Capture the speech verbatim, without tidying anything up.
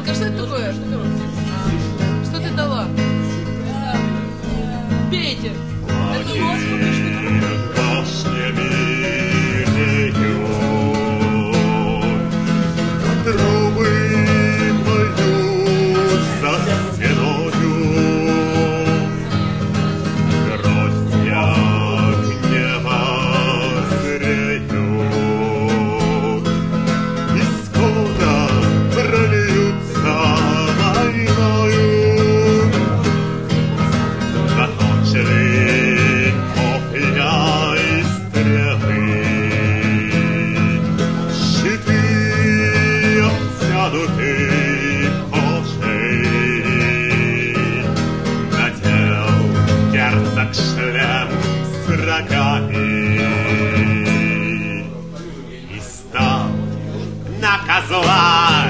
Янка, что это такое? Что ты дала? Пейте. Трубы поют за стеною, гроздья гнева зреют, и скоро прольются войною. Закончили копья и стрелы, щиты обтянуты кожей, надел герцог шлем с рогами и стал на козла